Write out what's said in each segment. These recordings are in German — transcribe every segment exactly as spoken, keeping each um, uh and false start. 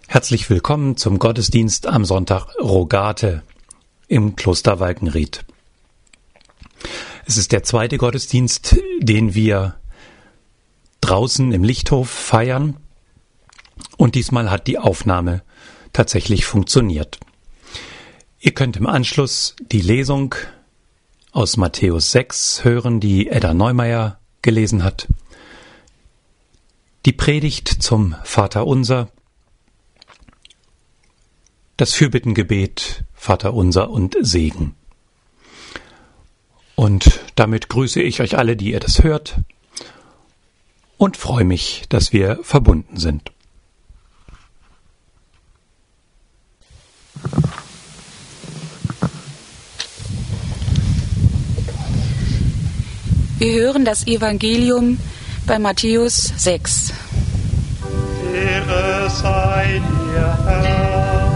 Herzlich willkommen zum Gottesdienst am Sonntag Rogate im Kloster Walkenried. Es ist der zweite Gottesdienst, den wir draußen im Lichthof feiern, und diesmal hat die Aufnahme tatsächlich funktioniert. Ihr könnt im Anschluss die Lesung aus Matthäus sechs hören, die Edda Neumeier gelesen hat, die Predigt zum Vaterunser, das Fürbittengebet, Vaterunser und Segen. Und damit grüße ich euch alle, die ihr das hört, und freue mich, dass wir verbunden sind. Wir hören das Evangelium bei Matthäus sechs. Ehre sei dir, Herr.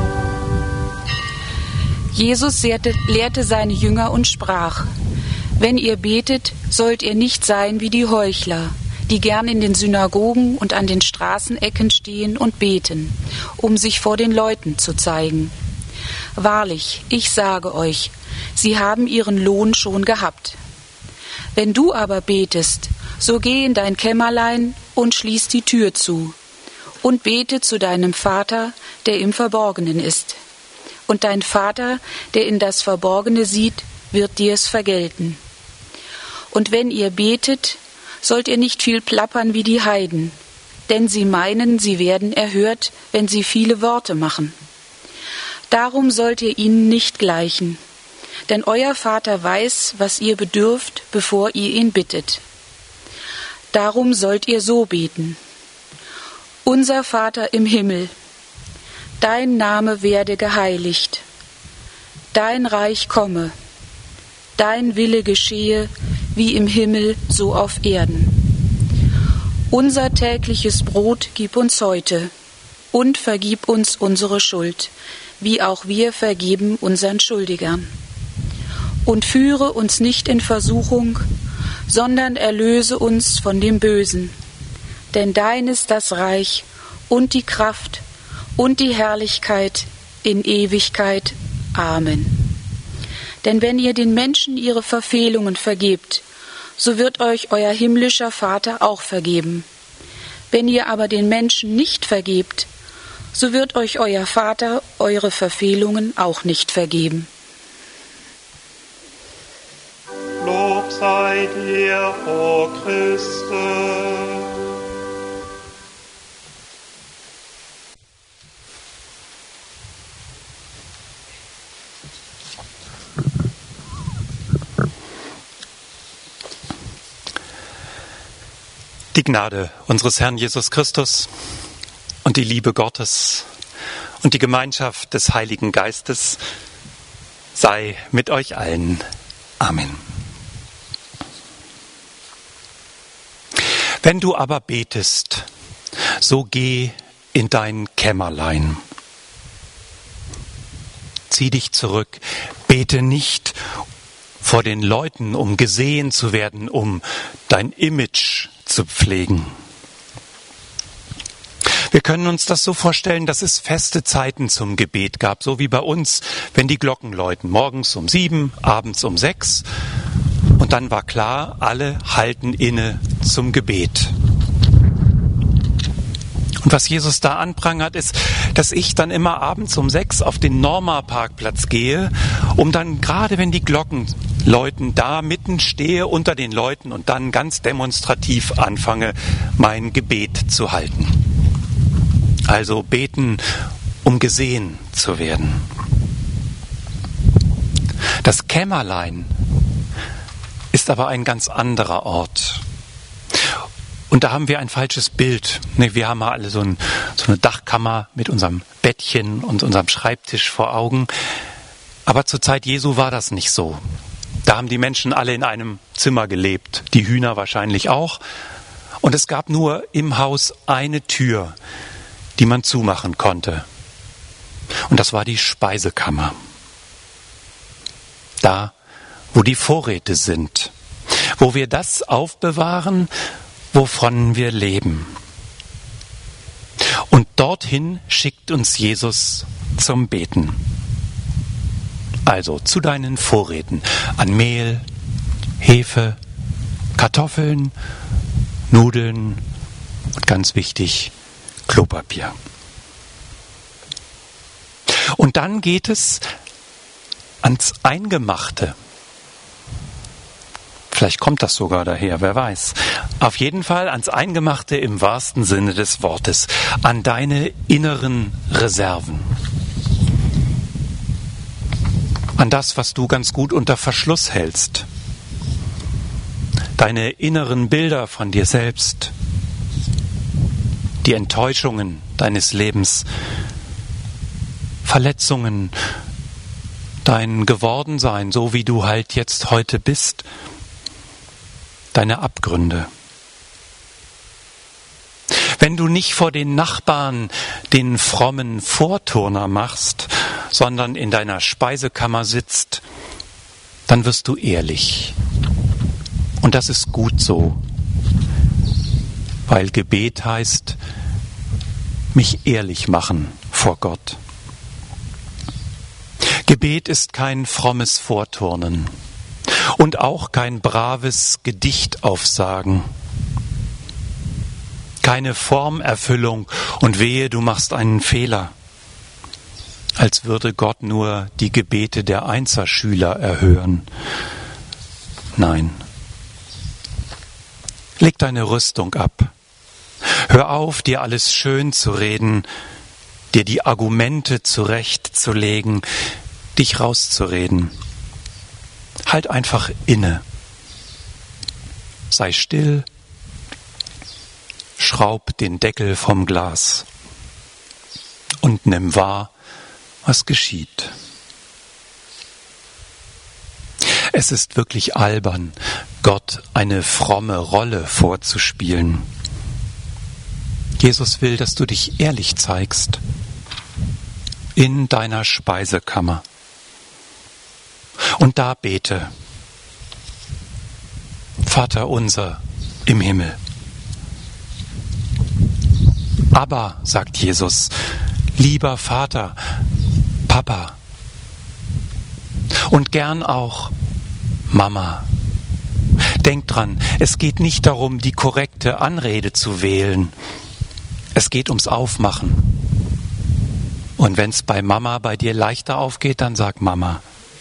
Jesus lehrte seine Jünger und sprach: Wenn ihr betet, sollt ihr nicht sein wie die Heuchler, die gern in den Synagogen und an den Straßenecken stehen und beten, um sich vor den Leuten zu zeigen. Wahrlich, ich sage euch, sie haben ihren Lohn schon gehabt. Wenn du aber betest, so geh in dein Kämmerlein und schließ die Tür zu und bete zu deinem Vater, der im Verborgenen ist. Und dein Vater, der in das Verborgene sieht, wird dir es vergelten. Und wenn ihr betet, sollt ihr nicht viel plappern wie die Heiden, denn sie meinen, sie werden erhört, wenn sie viele Worte machen. Darum sollt ihr ihnen nicht gleichen, denn euer Vater weiß, was ihr bedürft, bevor ihr ihn bittet. Darum sollt ihr so beten: Unser Vater im Himmel, dein Name werde geheiligt, dein Reich komme, dein Wille geschehe, wie im Himmel, so auf Erden. Unser tägliches Brot gib uns heute und vergib uns unsere Schuld, wie auch wir vergeben unseren Schuldigern. Und führe uns nicht in Versuchung, sondern erlöse uns von dem Bösen. Denn dein ist das Reich und die Kraft und die Herrlichkeit in Ewigkeit. Amen. Denn wenn ihr den Menschen ihre Verfehlungen vergebt, so wird euch euer himmlischer Vater auch vergeben. Wenn ihr aber den Menschen nicht vergebt, so wird euch euer Vater eure Verfehlungen auch nicht vergeben. Lob sei dir, o Christus. Die Gnade unseres Herrn Jesus Christus und die Liebe Gottes und die Gemeinschaft des Heiligen Geistes sei mit euch allen. Amen. Wenn du aber betest, so geh in dein Kämmerlein. Zieh dich zurück, bete nicht vor den Leuten, um gesehen zu werden, um dein Image zu pflegen. Wir können uns das so vorstellen, dass es feste Zeiten zum Gebet gab, so wie bei uns, wenn die Glocken läuten, morgens um sieben, abends um sechs. Und dann war klar, alle halten inne zum Gebet. Und was Jesus da anprangert, ist, dass ich dann immer abends um sechs auf den Norma-Parkplatz gehe, um dann, gerade wenn die Glocken läuten, da mitten stehe unter den Leuten und dann ganz demonstrativ anfange, mein Gebet zu halten. Also beten, um gesehen zu werden. Das Kämmerlein ist aber ein ganz anderer Ort. Und da haben wir ein falsches Bild. Wir haben alle so, ein, so eine Dachkammer mit unserem Bettchen und unserem Schreibtisch vor Augen. Aber zur Zeit Jesu war das nicht so. Da haben die Menschen alle in einem Zimmer gelebt, die Hühner wahrscheinlich auch. Und es gab nur im Haus eine Tür, die man zumachen konnte. Und das war die Speisekammer. Da, wo die Vorräte sind, wo wir das aufbewahren, wovon wir leben. Und dorthin schickt uns Jesus zum Beten. Also zu deinen Vorräten an Mehl, Hefe, Kartoffeln, Nudeln und ganz wichtig, Klopapier. Und dann geht es ans Eingemachte. Vielleicht kommt das sogar daher, wer weiß. Auf jeden Fall ans Eingemachte im wahrsten Sinne des Wortes, an deine inneren Reserven. An das, was du ganz gut unter Verschluss hältst. Deine inneren Bilder von dir selbst. Die Enttäuschungen deines Lebens. Verletzungen. Dein Gewordensein, so wie du halt jetzt heute bist. Deine Abgründe. Wenn du nicht vor den Nachbarn den frommen Vorturner machst, sondern in deiner Speisekammer sitzt, dann wirst du ehrlich. Und das ist gut so, weil Gebet heißt, mich ehrlich machen vor Gott. Gebet ist kein frommes Vorturnen und auch kein braves Gedicht aufsagen. Keine Formerfüllung und wehe, du machst einen Fehler. Als würde Gott nur die Gebete der Einserschüler erhören. Nein. Leg deine Rüstung ab. Hör auf, dir alles schön zu reden, dir die Argumente zurechtzulegen, dich rauszureden. Halt einfach inne. Sei still. Schraub den Deckel vom Glas und nimm wahr, was geschieht. Es ist wirklich albern, Gott eine fromme Rolle vorzuspielen. Jesus will, dass du dich ehrlich zeigst in deiner Speisekammer. Und da bete: Vater unser im Himmel. Aber, sagt Jesus, lieber Vater, Papa und gern auch Mama. Denk dran, es geht nicht darum, die korrekte Anrede zu wählen. Es geht ums Aufmachen. Und wenn es bei Mama bei dir leichter aufgeht, dann sag Mama.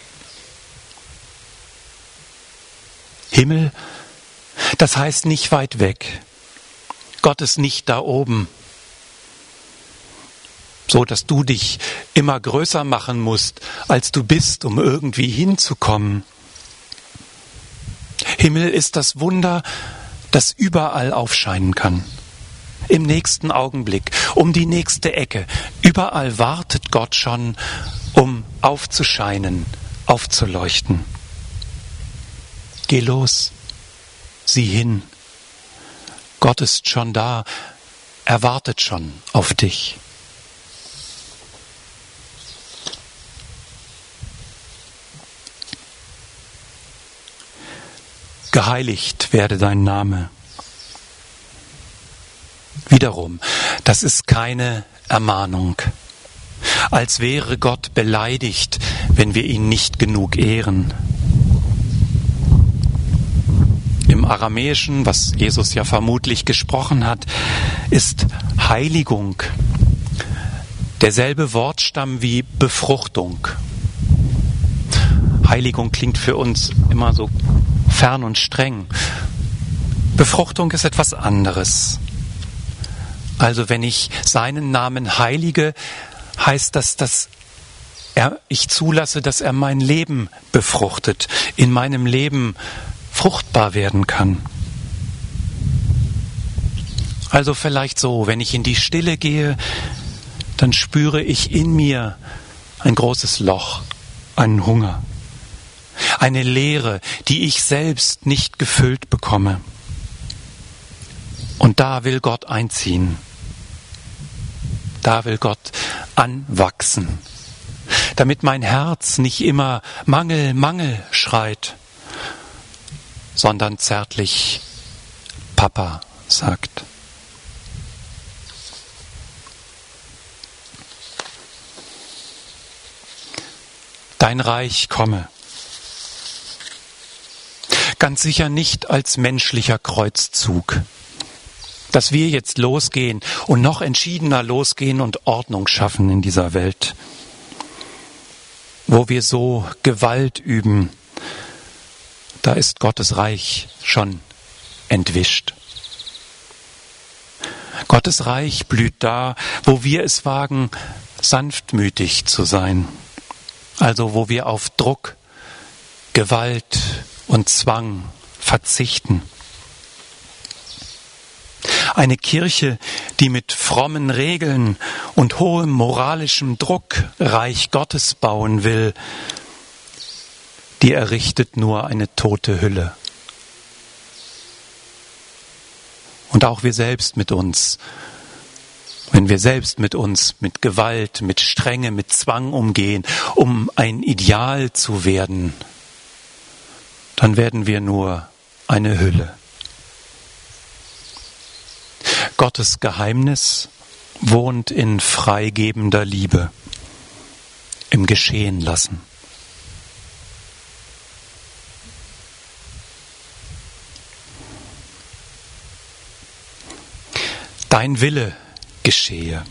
Himmel, das heißt nicht weit weg. Gott ist nicht da oben. So, dass du dich immer größer machen musst, als du bist, um irgendwie hinzukommen. Himmel ist das Wunder, das überall aufscheinen kann. Im nächsten Augenblick, um die nächste Ecke. Überall wartet Gott schon, um aufzuscheinen, aufzuleuchten. Geh los, sieh hin. Gott ist schon da, er wartet schon auf dich. Geheiligt werde dein Name. Wiederum, das ist keine Ermahnung, als wäre Gott beleidigt, wenn wir ihn nicht genug ehren. Im Aramäischen, was Jesus ja vermutlich gesprochen hat, ist Heiligung derselbe Wortstamm wie Befruchtung. Heiligung klingt für uns immer so fern und streng. Befruchtung ist etwas anderes. Also wenn ich seinen Namen heilige, heißt das, dass er, ich zulasse, dass er mein Leben befruchtet, in meinem Leben fruchtbar werden kann. Also vielleicht so, wenn ich in die Stille gehe, dann spüre ich in mir ein großes Loch, einen Hunger. Eine Leere, die ich selbst nicht gefüllt bekomme. Und da will Gott einziehen. Da will Gott anwachsen, damit mein Herz nicht immer Mangel, Mangel schreit, sondern zärtlich Papa sagt. dein Reich komme. Ganz sicher nicht als menschlicher Kreuzzug, dass wir jetzt losgehen und noch entschiedener losgehen und Ordnung schaffen in dieser Welt, wo wir so Gewalt üben. Da ist Gottes Reich schon entwischt. Gottes Reich blüht da, wo wir es wagen, sanftmütig zu sein. Also wo wir auf Druck, Gewalt und Zwang verzichten. Eine Kirche, die mit frommen Regeln und hohem moralischem Druck Reich Gottes bauen will, die errichtet nur eine tote Hülle. Und auch wir selbst mit uns, wenn wir selbst mit uns mit Gewalt, mit Strenge, mit Zwang umgehen, um ein Ideal zu werden, dann werden wir nur eine Hülle. Gottes Geheimnis wohnt in freigebender Liebe, im Geschehen lassen. Dein Wille geschehe.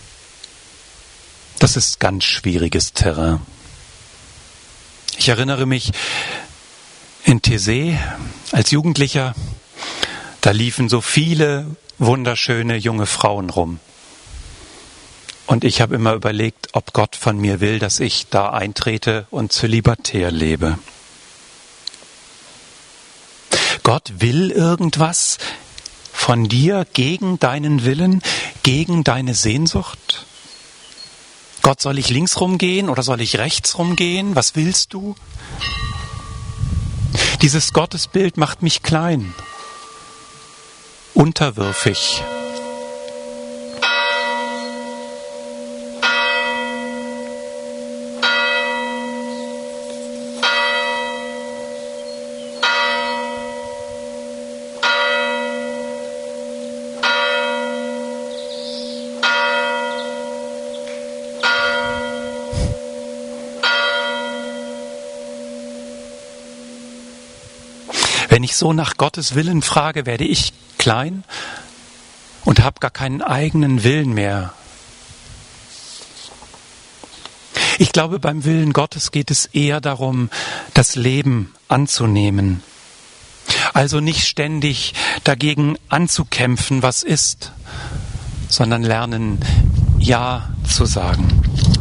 Das ist ganz schwieriges Terrain. Ich erinnere mich in Thésée als Jugendlicher, da liefen so viele wunderschöne junge Frauen rum. Und ich habe immer überlegt, ob Gott von mir will, dass ich da eintrete und zölibatär lebe. Gott will irgendwas von dir gegen deinen Willen, gegen deine Sehnsucht? Gott, soll ich links rumgehen oder soll ich rechts rumgehen? Was willst du? Dieses Gottesbild macht mich klein, unterwürfig. Wenn ich so nach Gottes Willen frage, werde ich klein und habe gar keinen eigenen Willen mehr. Ich glaube, beim Willen Gottes geht es eher darum, das Leben anzunehmen. Also nicht ständig dagegen anzukämpfen, was ist, sondern lernen, Ja zu sagen.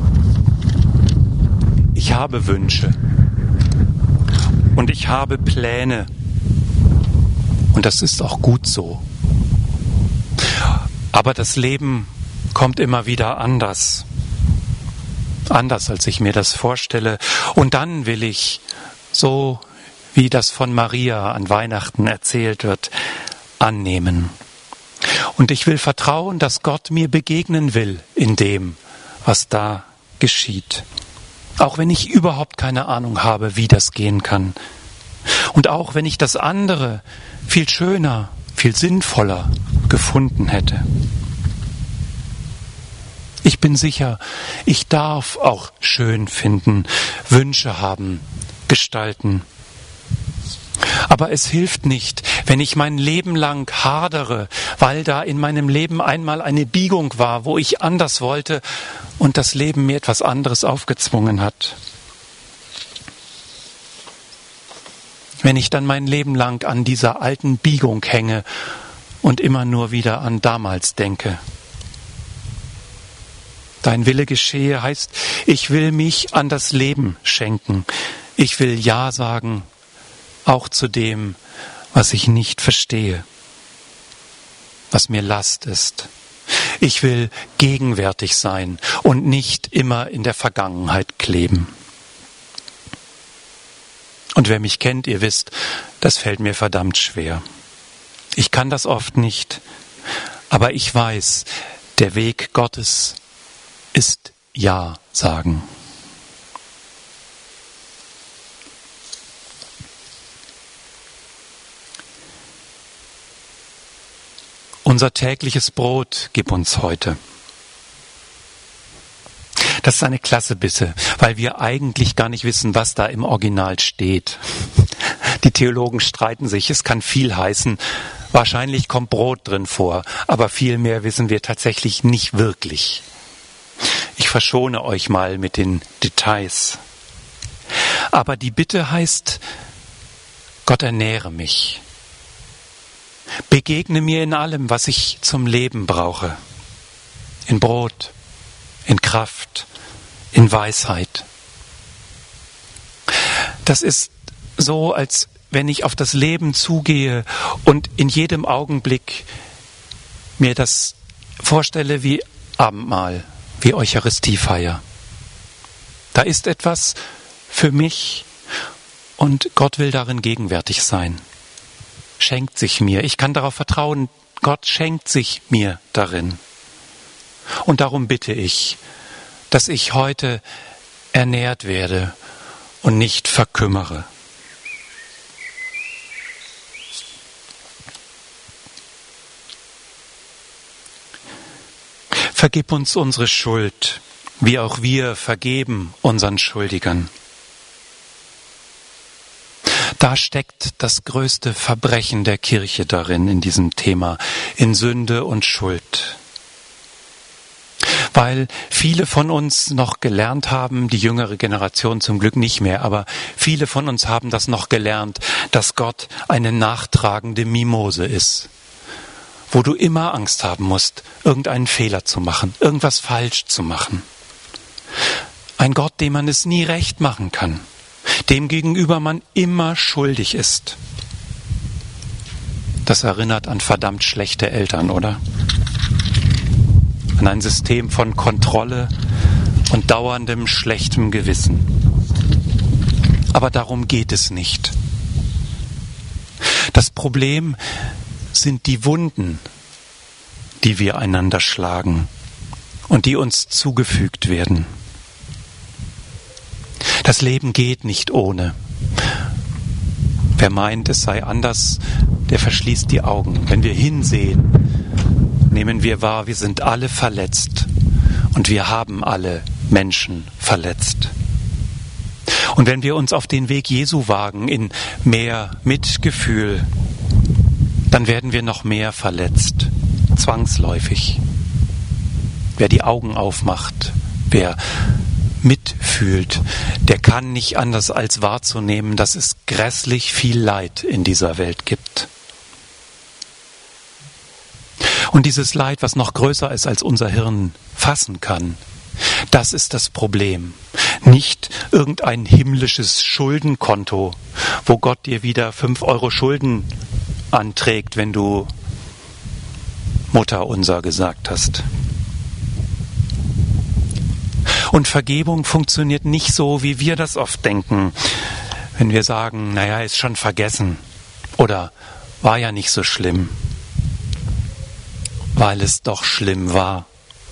Ich habe Wünsche und ich habe Pläne. Und das ist auch gut so. Aber das Leben kommt immer wieder anders. Anders, als ich mir das vorstelle. Und dann will ich, so wie das von Maria an Weihnachten erzählt wird, annehmen. Und ich will vertrauen, dass Gott mir begegnen will in dem, was da geschieht. Auch wenn ich überhaupt keine Ahnung habe, wie das gehen kann. Und auch wenn ich das andere viel schöner, viel sinnvoller gefunden hätte. Ich bin sicher, ich darf auch schön finden, Wünsche haben, gestalten. Aber es hilft nicht, wenn ich mein Leben lang hadere, weil da in meinem Leben einmal eine Biegung war, wo ich anders wollte und das Leben mir etwas anderes aufgezwungen hat. Wenn ich dann mein Leben lang an dieser alten Biegung hänge und immer nur wieder an damals denke. Dein Wille geschehe heißt, ich will mich an das Leben schenken. Ich will Ja sagen, auch zu dem, was ich nicht verstehe, was mir Last ist. Ich will gegenwärtig sein und nicht immer in der Vergangenheit kleben. Und wer mich kennt, ihr wisst, das fällt mir verdammt schwer. Ich kann das oft nicht, aber ich weiß, der Weg Gottes ist Ja sagen. Unser tägliches Brot gib uns heute. Das ist eine klasse Bitte, weil wir eigentlich gar nicht wissen, was da im Original steht. Die Theologen streiten sich, es kann viel heißen. Wahrscheinlich kommt Brot drin vor, aber viel mehr wissen wir tatsächlich nicht wirklich. Ich verschone euch mal mit den Details. Aber die Bitte heißt, Gott, ernähre mich. Begegne mir in allem, was ich zum Leben brauche. In Brot, in Kraft, in Weisheit. Das ist so, als wenn ich auf das Leben zugehe und in jedem Augenblick mir das vorstelle wie Abendmahl, wie Eucharistiefeier. Da ist etwas für mich und Gott will darin gegenwärtig sein. Schenkt sich mir. Ich kann darauf vertrauen, Gott schenkt sich mir darin. Und darum bitte ich, dass ich heute ernährt werde und nicht verkümmere. Vergib uns unsere Schuld, wie auch wir vergeben unseren Schuldigern. Da steckt das größte Verbrechen der Kirche darin, in diesem Thema, in Sünde und Schuld. Weil viele von uns noch gelernt haben, die jüngere Generation zum Glück nicht mehr, aber viele von uns haben das noch gelernt, dass Gott eine nachtragende Mimose ist, wo du immer Angst haben musst, irgendeinen Fehler zu machen, irgendwas falsch zu machen. Ein Gott, dem man es nie recht machen kann, dem gegenüber man immer schuldig ist. Das erinnert an verdammt schlechte Eltern, oder? An ein System von Kontrolle und dauerndem schlechtem Gewissen. Aber darum geht es nicht. Das Problem sind die Wunden, die wir einander schlagen und die uns zugefügt werden. Das Leben geht nicht ohne. Wer meint, es sei anders, der verschließt die Augen. Wenn wir hinsehen, nehmen wir wahr, wir sind alle verletzt und wir haben alle Menschen verletzt. Und wenn wir uns auf den Weg Jesu wagen, in mehr Mitgefühl, dann werden wir noch mehr verletzt, zwangsläufig. Wer die Augen aufmacht, wer mitfühlt, der kann nicht anders als wahrzunehmen, dass es grässlich viel Leid in dieser Welt gibt. Und dieses Leid, was noch größer ist, als unser Hirn fassen kann, das ist das Problem. Nicht irgendein himmlisches Schuldenkonto, wo Gott dir wieder fünf Euro Schulden anträgt, wenn du Mutter unser gesagt hast. Und Vergebung funktioniert nicht so, wie wir das oft denken, wenn wir sagen, naja, ist schon vergessen oder war ja nicht so schlimm, weil es doch schlimm war.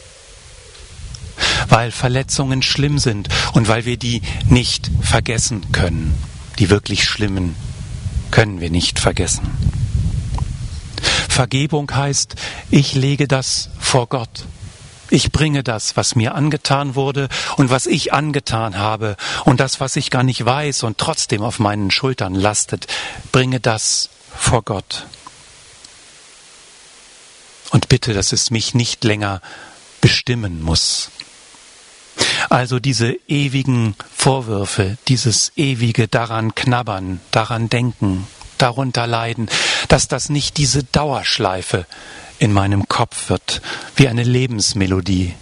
Weil Verletzungen schlimm sind und weil wir die nicht vergessen können. Die wirklich schlimmen können wir nicht vergessen. Vergebung heißt, ich lege das vor Gott. Ich bringe das, was mir angetan wurde und was ich angetan habe und das, was ich gar nicht weiß und trotzdem auf meinen Schultern lastet, bringe das vor Gott. Und bitte, dass es mich nicht länger bestimmen muss. Also diese ewigen Vorwürfe, dieses ewige daran knabbern, daran denken, darunter leiden, dass das nicht diese Dauerschleife in meinem Kopf wird, wie eine Lebensmelodie.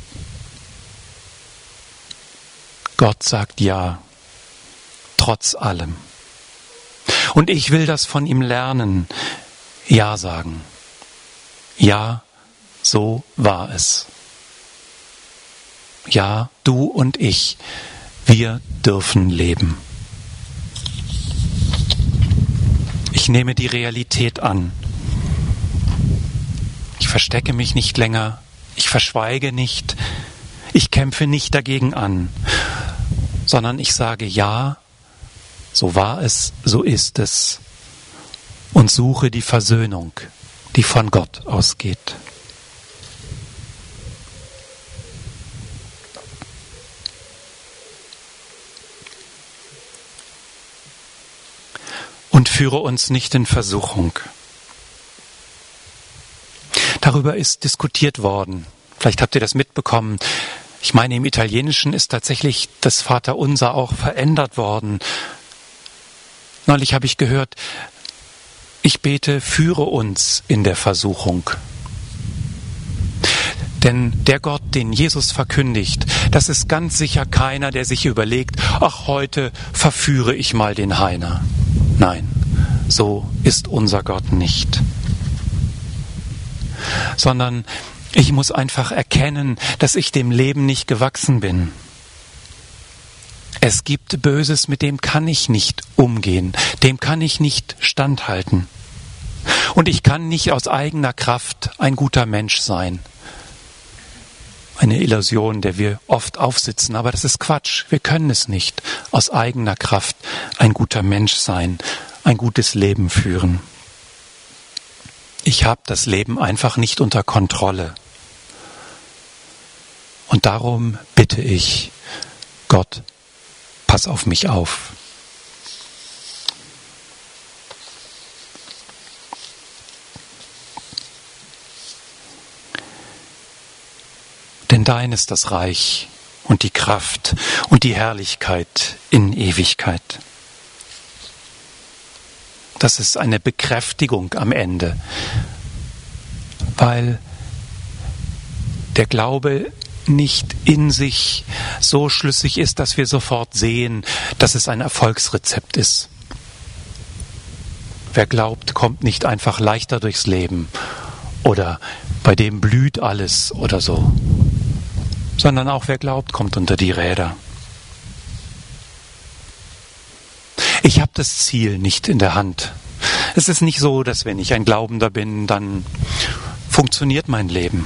Gott sagt ja, trotz allem. Und ich will das von ihm lernen, ja sagen. Ja, so war es. Ja, du und ich, wir dürfen leben. Ich nehme die Realität an. Ich verstecke mich nicht länger, ich verschweige nicht, ich kämpfe nicht dagegen an, sondern ich sage ja, so war es, so ist es und suche die Versöhnung, die von Gott ausgeht. führe uns nicht in Versuchung. Darüber ist diskutiert worden. Vielleicht habt ihr das mitbekommen. Ich meine, im Italienischen ist tatsächlich das Vaterunser auch verändert worden. Neulich habe ich gehört, ich bete, führe uns in der Versuchung. Denn der Gott, den Jesus verkündigt, das ist ganz sicher keiner, der sich überlegt, ach, heute verführe ich mal den Heiner. Nein, so ist unser Gott nicht. Sondern ich muss einfach erkennen, dass ich dem Leben nicht gewachsen bin. Es gibt Böses, mit dem kann ich nicht umgehen, dem kann ich nicht standhalten. Und ich kann nicht aus eigener Kraft ein guter Mensch sein. Eine Illusion, der wir oft aufsitzen, aber das ist Quatsch. Wir können es nicht aus eigener Kraft ein guter Mensch sein, ein gutes Leben führen. Ich habe das Leben einfach nicht unter Kontrolle. Und darum bitte ich, Gott, pass auf mich auf. Denn dein ist das Reich und die Kraft und die Herrlichkeit in Ewigkeit. Das ist eine Bekräftigung am Ende, weil der Glaube nicht in sich so schlüssig ist, dass wir sofort sehen, dass es ein Erfolgsrezept ist. Wer glaubt, kommt nicht einfach leichter durchs Leben oder bei dem blüht alles oder so, sondern auch wer glaubt, kommt unter die Räder. Ich habe das Ziel nicht in der Hand. Es ist nicht so, dass wenn ich ein Glaubender bin, dann funktioniert mein Leben.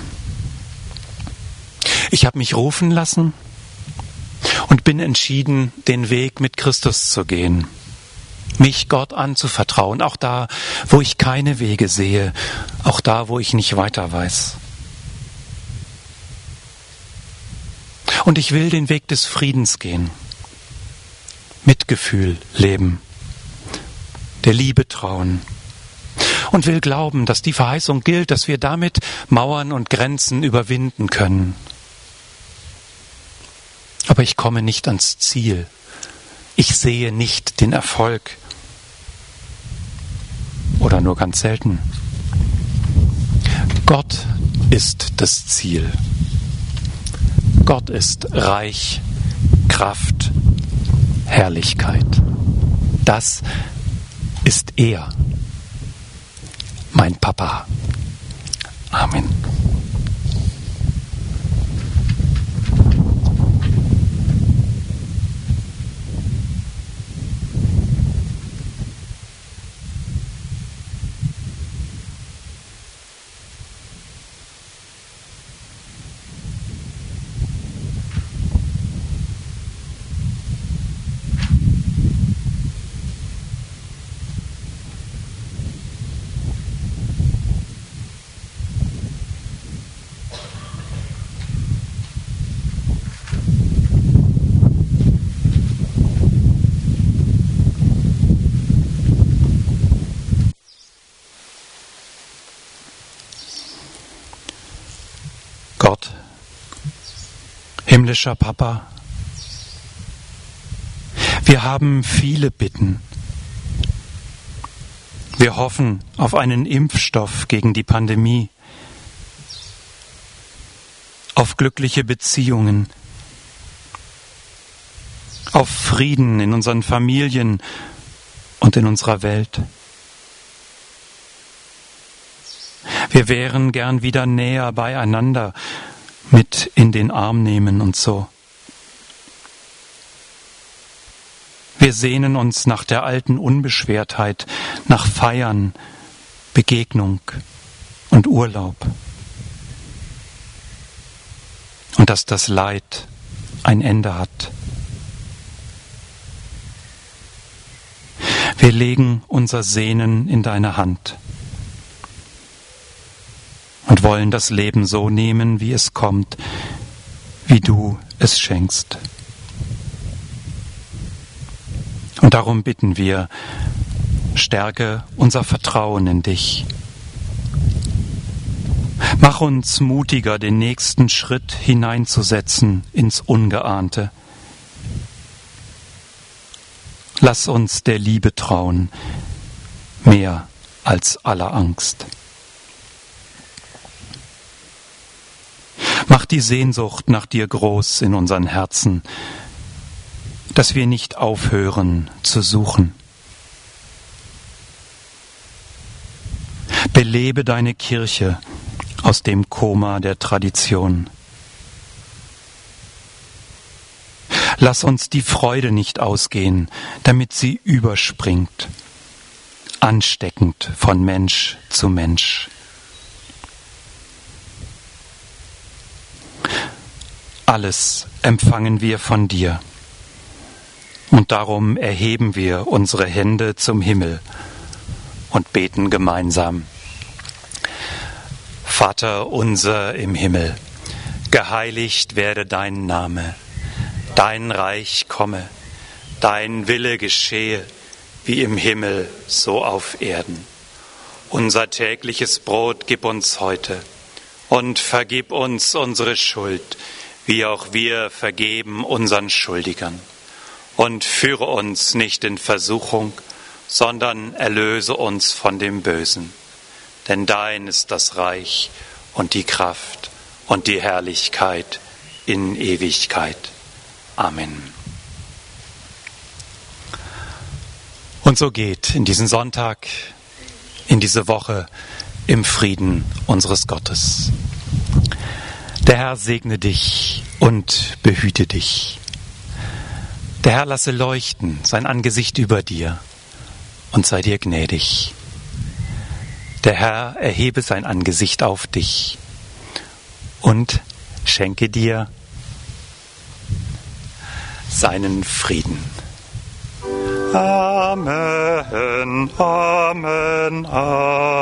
Ich habe mich rufen lassen und bin entschieden, den Weg mit Christus zu gehen, mich Gott anzuvertrauen, auch da, wo ich keine Wege sehe, auch da, wo ich nicht weiter weiß. Und ich will den Weg des Friedens gehen, Mitgefühl leben, der Liebe trauen und will glauben, dass die Verheißung gilt, dass wir damit Mauern und Grenzen überwinden können. Aber ich komme nicht ans Ziel. Ich sehe nicht den Erfolg. Oder nur ganz selten. Gott ist das Ziel. Gott ist Reich, Kraft, Herrlichkeit. Das ist er, mein Papa. Amen. Gott, himmlischer Papa, wir haben viele Bitten. Wir hoffen auf einen Impfstoff gegen die Pandemie, auf glückliche Beziehungen, auf Frieden in unseren Familien und in unserer Welt. Wir wären gern wieder näher beieinander, mit in den Arm nehmen und so. Wir sehnen uns nach der alten Unbeschwertheit, nach Feiern, Begegnung und Urlaub. Und dass das Leid ein Ende hat. Wir legen unser Sehnen in deine Hand und wollen das Leben so nehmen, wie es kommt, wie du es schenkst. Und darum bitten wir, stärke unser Vertrauen in dich. Mach uns mutiger, den nächsten Schritt hineinzusetzen ins Ungeahnte. Lass uns der Liebe trauen, mehr als aller Angst. Mach die Sehnsucht nach dir groß in unseren Herzen, dass wir nicht aufhören zu suchen. Belebe deine Kirche aus dem Koma der Tradition. Lass uns die Freude nicht ausgehen, damit sie überspringt, ansteckend von Mensch zu Mensch. Alles empfangen wir von dir. Und darum erheben wir unsere Hände zum Himmel und beten gemeinsam. Vater unser im Himmel, geheiligt werde dein Name, dein Reich komme, dein Wille geschehe, wie im Himmel, so auf Erden. Unser tägliches Brot gib uns heute und vergib uns unsere Schuld, wie auch wir vergeben unseren Schuldigern. Und führe uns nicht in Versuchung, sondern erlöse uns von dem Bösen. Denn dein ist das Reich und die Kraft und die Herrlichkeit in Ewigkeit. Amen. Und so geht in diesen Sonntag, in diese Woche im Frieden unseres Gottes. Der Herr segne dich und behüte dich. Der Herr lasse leuchten sein Angesicht über dir und sei dir gnädig. Der Herr erhebe sein Angesicht auf dich und schenke dir seinen Frieden. Amen, Amen, Amen.